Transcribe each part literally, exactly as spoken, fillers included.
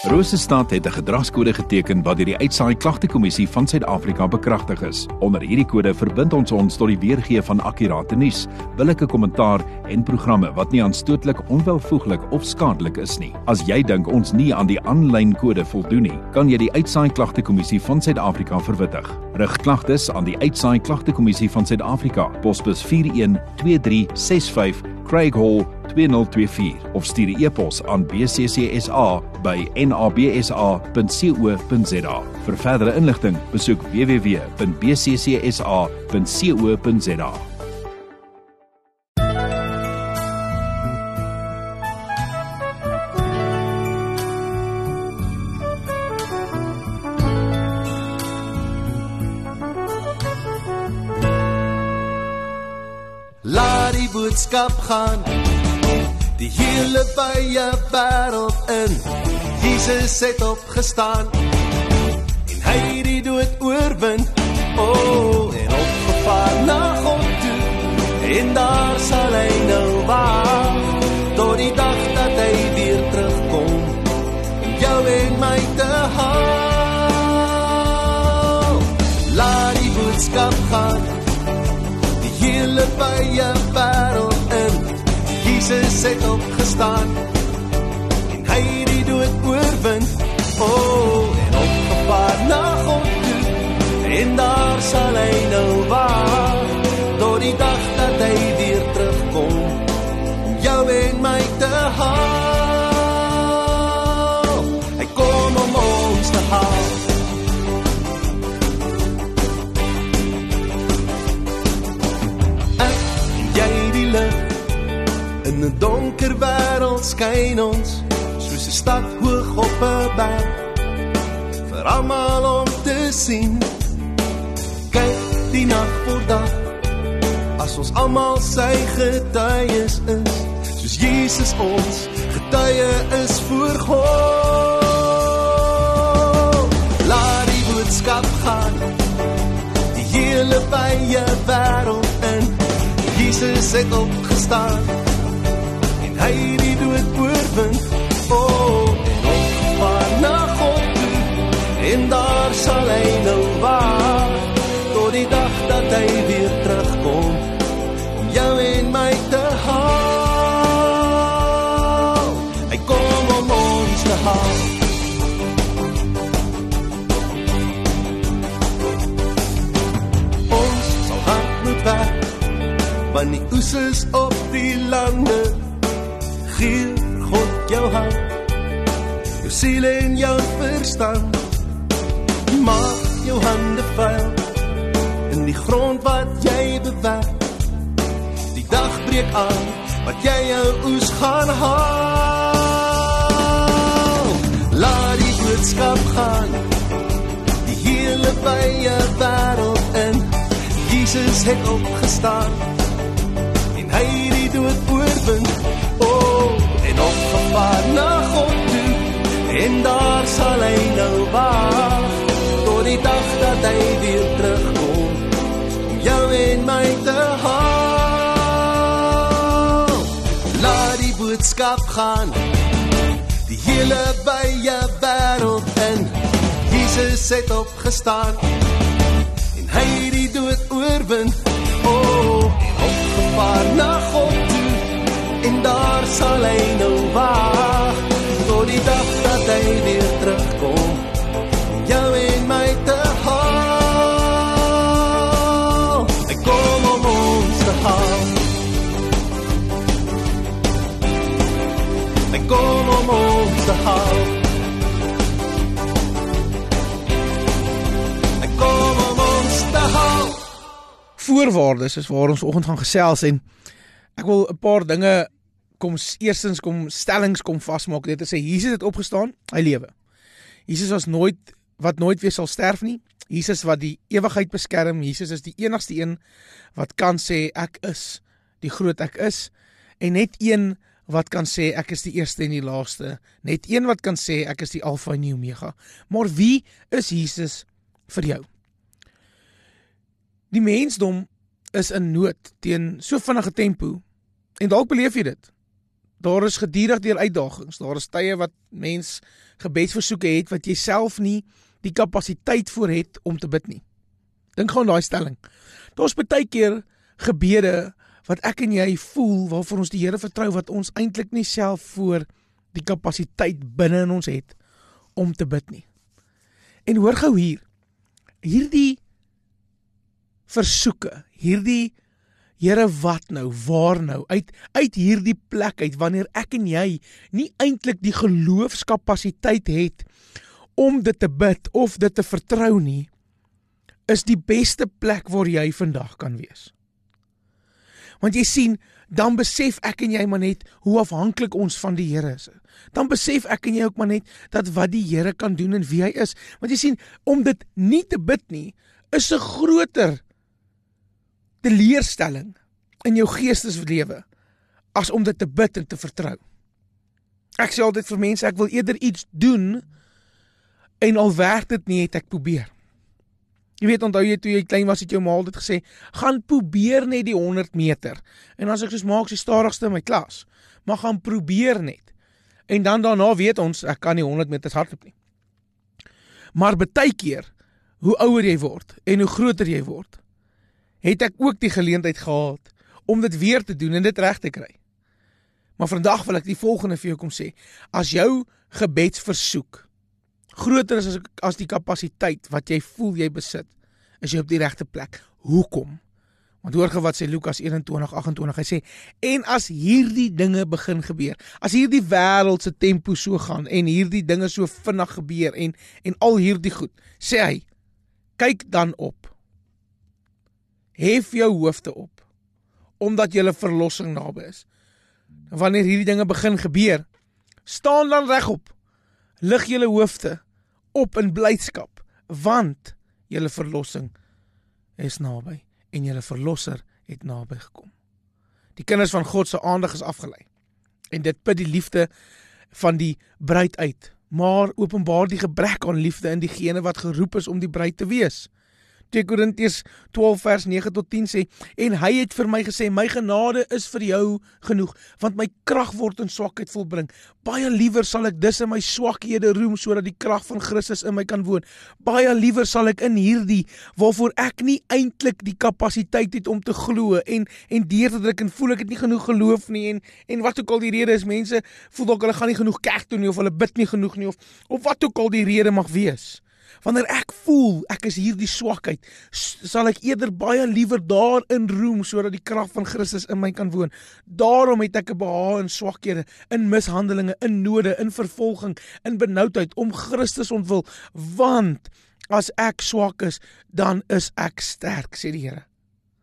Rosestad het 'n gedragskode geteken wat deur die Uitsaai Klagtekommissie van Suid-Afrika bekragtig is. Onder hierdie kode verbind ons ons tot die weergee van akkurate nuus, billike kommentaar en programme wat nie aanstootlik, onwelvoeglik of skadelik is nie. As jy dink ons nie aan die aanlyn kode voldoen nie, kan jy die Uitsaai Klagtekommissie van Suid-Afrika verwittig. Rig klagtes aan die Uitsaai Klagtekommissie van Suid-Afrika, posbus vier een twee drie ses vyf, Craig Hall twee nul twee vier of stuur 'n e-pos aan b c c s a by n a b s a punt co punt z a. Vir verdere inligting, besoek w w w punt b c c s a punt co punt z a. Laat die boodskap gaan, die hele wye wêreld in. Jesus het opgestaan en hy die dood oorwin. Oh, en opgevaar na God toe, en daar sal hy nou wag tot die dag dat hy weer terugkom om jou en my te haal. Laat die boodskap gaan, hele wye wêreld in. Jesus het opgestaan en hy die dood oorwin. Oh, en opgevaar na God toe, en daar sal hy nou wag tot die dag dat hy weer terugkom om jou en my te haal. Hy kom om ons te haal. In 'n donker wêreld skyn ons, soos 'n stad hoog op 'n berg, vir almal om te sien. Kyk die nag voor dag, as ons almal sy getuies is, soos Jesus ons getuie is voor God. Laat die boodskap gaan, die hele wye wêreld in. Jesus het opgestaan en hy die dood oorwin. Oh, en opgevaar na God toe, en daar sal hy nou wag tot die dag dat hy weer terugkom om jou en my te haal. Hy kom om ons te haal. Ons sal hard moet werk, want die oes is op die lande. Gee God jou hand, jou siel en jou verstand. Maak jou hande vuil in die grond wat jy bewerk. Die dag breek aan wat jy jou oes gaan haal. Laat die boodskap gaan, die hele wye wêreld in. Jesus het opgestaan en hy die dood oorwin. Oh, en opgevaar na God toe, en daar sal hy nou wag tot die dag dat hy weer terugkom om jou en my te haal. Laat die boodskap gaan, die hele wye wêreld in. Jesus het opgestaan en hy die dood oorwin. Oh, en opgevaar na God toe, en daar sal hy nou wag tot die dag dat hy weer terugkom om jou en my te haal. Hy kom om ons te haal. Hy kom om ons te haal. Hy kom om ons te haal. Voorwaardes is waar ons oggend gaan gesels, en ek wil 'n paar dinge kom eerstens kom stellings kom vasmaak. Dit is sê Jesus het opgestaan, hy lewe. Jesus was nooit wat nooit weer sal sterf nie. Jesus wat die ewigheid beskerm. Jesus is die enigste een wat kan sê ek is die groot ek is, en net een wat kan sê ek is die eerste en die laaste. Net een wat kan sê ek is die Alpha en die Omega. Maar wie is Jesus vir jou? Die mensdom is in nood teen so vinnige tempo, en dalk beleef jy dit. Daar is gedurig deur uitdagings, daar is tye wat mens gebedsversoeke het, wat jy self nie die kapasiteit voor het om te bid nie. Dink gewoon daai stelling. Daar is baie keer gebede wat ek en jy voel, waarvoor ons die Here vertrou, wat ons eintlik nie self voor die kapasiteit binne in ons het, om te bid nie. En hoor gou hier, hierdie versoeke, hierdie Here wat nou, waar nou, uit, uit hierdie plek uit, wanneer ek en jy nie eintlik die geloofskapasiteit het, om dit te bid, of dit te vertrou nie, is die beste plek waar jy vandag kan wees. Want jy sien, dan besef ek en jy maar net, hoe afhanklik ons van die Here is. Dan besef ek en jy ook maar net, dat wat die Here kan doen en wie hy is. Want jy sien, om dit nie te bid nie, is 'n groter teleurstelling in jou geesteslewe, as om dit te bid en te vertrou. Ek sê altyd vir mense, ek wil eerder iets doen, en al werk dit nie, het ek probeer. Jy weet, onthou jy, toe jy klein was, het jou ma altyd gesê, gaan probeer net die honderd meter, en as ek soos maak, die stadigste in my klas, maar gaan probeer net, en dan daarna weet ons, ek kan nie honderd meters hardloop nie. Maar baie keer, hoe ouer jy word, en hoe groter jy word, het ek ook die geleentheid gehad, om dit weer te doen, en dit reg te kry. Maar vandag wil ek die volgende vir jou kom sê, as jou gebedsversoek, groter is as, as die kapasiteit wat jy voel jy besit, is jy op die regte plek. Hoekom? Want hoor ge wat sê Lukas eenentwintig agt en twintig, hy sê, en as hierdie dinge begin gebeur, as hierdie wêreld se tempo so gaan, en hierdie dinge so vinnig gebeur, en, en al hierdie goed, sê hy, kyk dan op, hef jou hoofde op, omdat julle verlossing naby is. Wanneer hierdie dinge begin gebeur, staan dan regop, lig julle hoofde op in blydskap, want julle verlossing is naby, en julle verlosser het naby gekom. Die kinders van God se aandag is afgelei, en dit put die liefde van die bruid uit, maar openbaar die gebrek aan liefde in diegene wat geroep is om die bruid te wees. twee Korintiërs twaalf vers negen tot tien sê, en hy het vir my gesê, my genade is vir jou genoeg, want my krag word in swakheid volbring. Baie liewer sal ek dus in my swakhede roem, sodat die krag van Christus in my kan woon. Baie liewer sal ek in hierdie, waarvoor ek nie eintlik die kapasiteit het om te glo, en, en deur te druk, en voel ek het nie genoeg geloof nie, en, en wat ook al die rede is, mense voel dat hulle gaan nie genoeg kerk toe nie, of hulle bid nie genoeg nie, of, of wat ook al die rede mag wees. Wanneer ek voel, ek is hier die swakheid, sal ek eerder baie liewer daarin roem, sodat die krag van Christus in my kan woon. Daarom het ek 'n behaag in swakhede, in mishandelinge, in node, in vervolging, in benoudheid, om Christus ontwil, want as ek swak is, dan is ek sterk, sê die Here.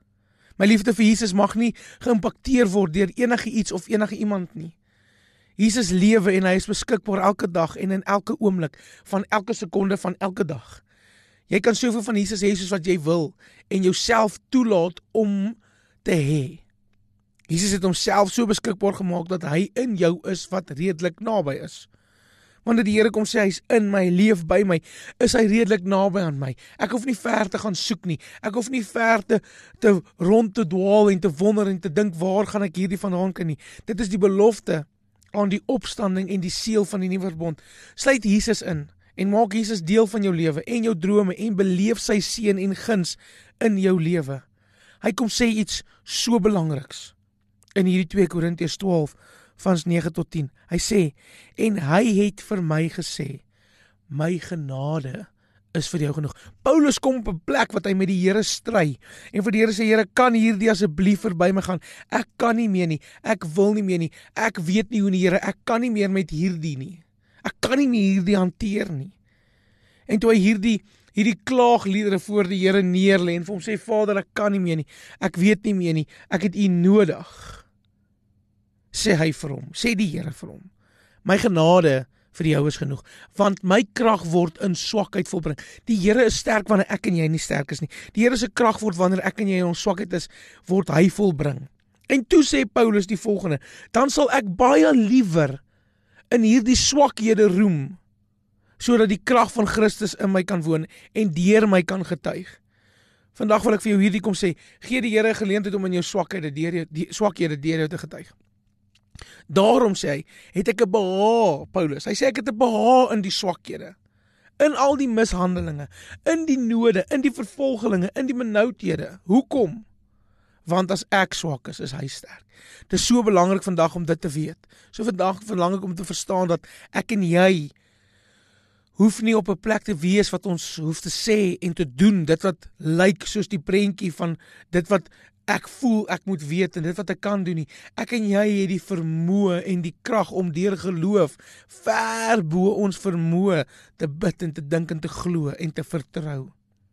My liefde vir Jesus mag nie geïmpakteer word deur enige iets of enige iemand nie. Jesus lewe en hy is beskikbaar elke dag en in elke oomblik, van elke sekonde van elke dag. Jy kan soveel van Jesus hê soos wat jy wil, en jouself toelaat om te hê. Jesus het homself so beskikbaar gemaak, dat hy in jou is wat redelik naby is. Wanneer die Here kom sê, hy is in my, leef by my, is hy redelik naby aan my. Ek hoef nie ver te gaan soek nie, ek hoef nie ver te, te rond te dwaal en te wonder en te dink, waar gaan ek hierdie vandaan kan nie. Dit is die belofte aan die opstanding en die seël van die nuwe verbond. Sluit Jesus in en maak Jesus deel van jou lewe en jou drome en beleef sy seën en guns in jou lewe. Hy kom sê iets so belangriks in hierdie twee Korintiërs twaalf vers negen tot tien. Hy sê, en hy het vir my gesê, my genade is vir jou genoeg. Paulus kom op 'n plek wat hy met die Here stry en vir die Here sê, Here, kan hierdie asseblief verby my gaan? Ek kan nie meer nie, ek wil nie meer nie, ek weet nie hoe nie, Here, ek kan nie meer met hierdie nie. Ek kan nie meer hierdie hanteer nie. En toe hy hierdie hierdie klaagliedere voor die Here neerlê en vir hom sê, Vader, ek kan nie meer nie, ek weet nie meer nie, ek het U nodig, sê hy vir hom, sê die Here vir hom, my genade vir jou is genoeg, want my krag word in swakheid volbring. Die Here is sterk wanneer ek en jy nie sterk is nie. Die Here se krag word wanneer ek en jy in ons swakheid is, word hy volbring. En toe sê Paulus die volgende, dan sal ek baie liewer in hierdie swakhede roem, sodat die krag van Christus in my kan woon en deur my kan getuig. Vandag wil ek vir jou hierdie kom sê, gee die Here geleentheid om in jou swakhede deur jou die swakhede deur jou te getuig. Daarom sê hy, het ek 'n behaag, Paulus, hy sê ek het 'n behaag in die swakhede, in al die mishandelinge, in die node, in die vervolgelinge, in die benoudhede. Hoekom? Want as ek swak is, is hy sterk. Dit is so belangrik vandag om dit te weet. So vandag belangrik om te verstaan dat ek en jy hoef nie op 'n plek te wees wat ons hoef te sê en te doen, dit wat lyk soos die prentjie van dit wat ek voel ek moet weet en dit wat ek kan doen nie. Ek en jy het die vermoë en die krag om deur geloof ver bo ons vermoë te bid en te dink en te glo en te vertrou.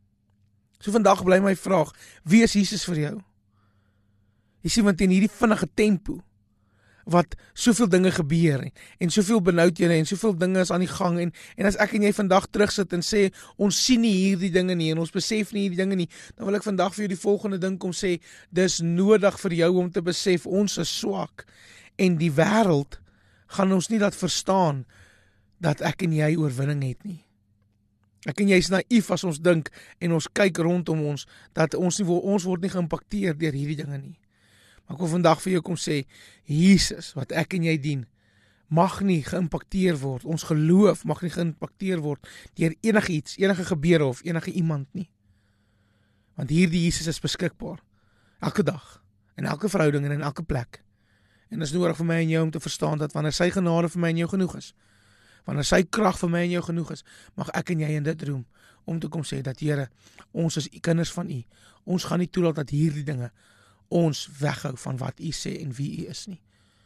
So vandag bly my vraag, wie is Jesus vir jou? Jy sien, want in hierdie vinnige tempo wat soveel dinge gebeur en, en soveel benoudhede en soveel dinge is aan die gang en, en as ek en jy vandag terugsit en sê, ons sien nie hierdie dinge nie en ons besef nie hierdie dinge nie, dan wil ek vandag vir jou die volgende ding kom sê, dis nodig vir jou om te besef, ons is swak en die wêreld gaan ons nie laat verstaan dat ek en jy oorwinning het nie. Ek en jy is naïef as ons dink en ons kyk rondom ons, dat ons, nie, ons word nie geïmpakteer deur hierdie dinge nie. Maar ek wil vandag vir jou kom sê, Jesus, wat ek en jy dien, mag nie geïmpakteer word, ons geloof mag nie geïmpakteer word deur enige iets, enige gebeure of enige iemand nie. Want hierdie Jesus is beskikbaar, elke dag, in elke verhouding en in elke plek. En dit is nodig vir my en jou om te verstaan dat wanneer sy genade vir my en jou genoeg is, wanneer sy krag vir my en jou genoeg is, mag ek en jy in dit roem, om te kom sê dat Here, ons is kinders van U, ons gaan nie toelaat dat hierdie dinge ons weghou van wat U sê en wie U is nie.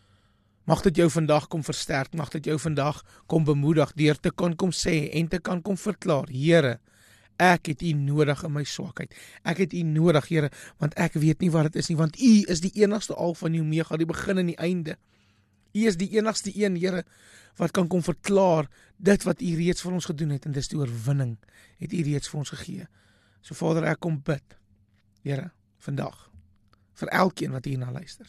Mag dit jou vandag kom versterk, mag dit jou vandag kom bemoedig, deur te kan kom sê en te kan kom verklaar, Here, ek het U nodig in my swakheid, ek het U nodig, Here, want ek weet nie wat dit is nie, want U is die enigste Alfa en die Omega, die begin en die einde. U is die enigste een, Here, wat kan kom verklaar, dit wat U reeds vir ons gedoen het, en dis die oorwinning, het U reeds vir ons gegee. So Vader, ek kom bid, Here, vandag, vir elkeen wat hierna luister.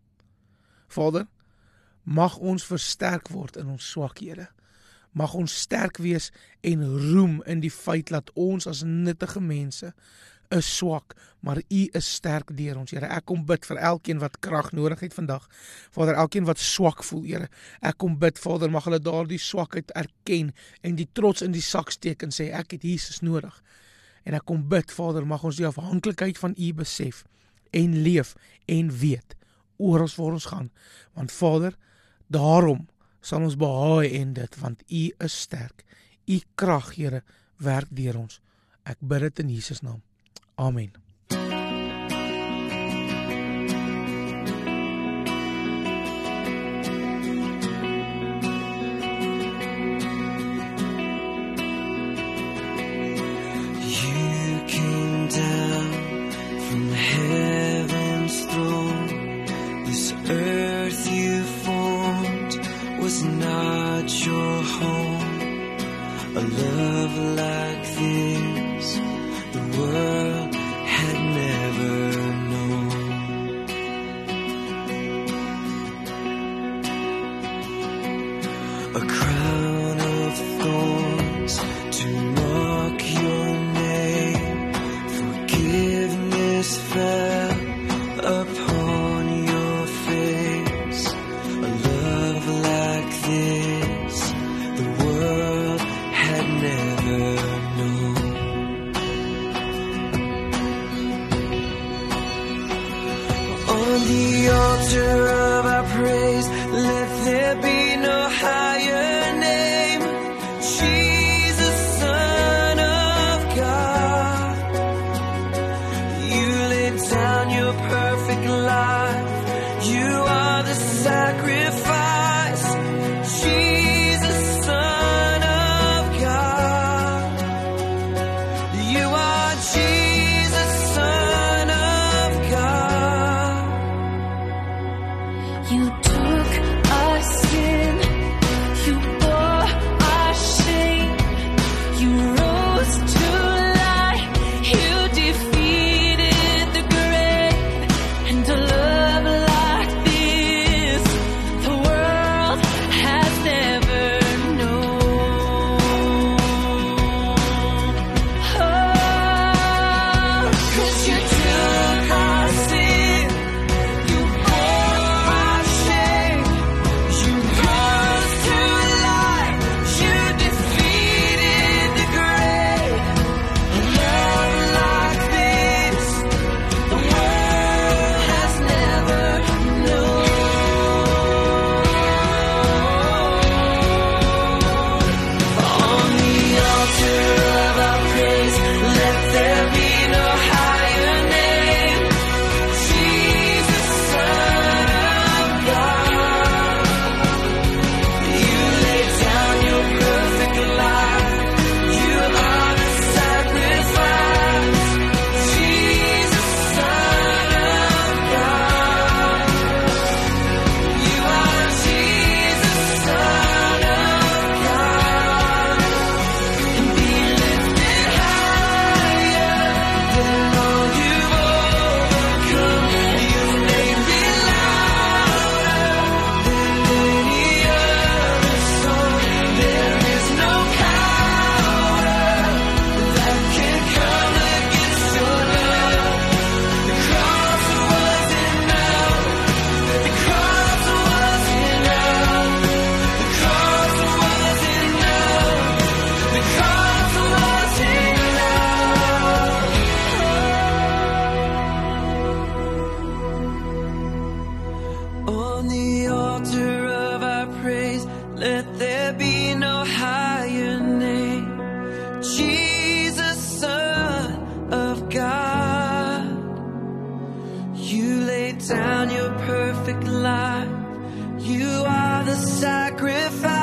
Vader, mag ons versterk word in ons swakhede. Mag ons sterk wees en roem in die feit dat ons as nuttige mense is swak, maar U is sterk deur ons, Here. Ek kom bid vir elkeen wat krag nodig het vandag. Vader, elkeen wat swak voel, Here. Ek kom bid, Vader, mag hulle daardie swakheid erken en die trots in die sak steek en sê, ek het Jesus nodig. En ek kom bid, Vader, mag ons die afhanklikheid van U besef en leef en weet, oral waar ons gaan. Want Vader, daarom sal ons behaai in dit, want U is sterk. U krag, Here, werk deur ons. Ek bid dit in Jesus naam. Amen. You came down from heaven's throne. This earth you formed was not your home. A love like this the world had never known. A crown of thorns to mark your name. Forgiveness fell upon your face. A love like this the world had never known. On the altar of our praise, let there be no higher name. be no higher name. Jesus, Son of God, you laid down your perfect life. You are the sacrifice.